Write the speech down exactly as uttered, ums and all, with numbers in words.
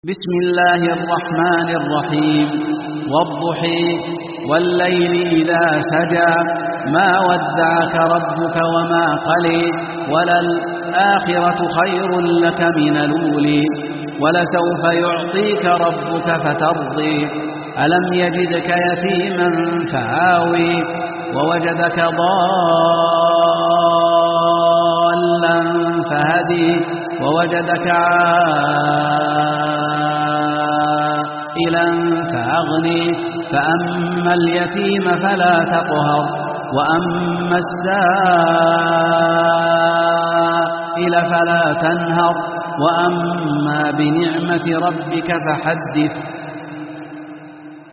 بسم الله الرحمن الرحيم والضحى والليل إذا سجى ما ودعك ربك وما قلى وللآخرة خير لك من الأولى ولسوف يعطيك ربك فترضي ألم يجدك يتيما فآوي ووجدك ضالا فهدي ووجدك عائلا فأغني فأما اليتيم فلا تقهر وأما السائل فلا تنهر وأما بنعمة ربك فحدث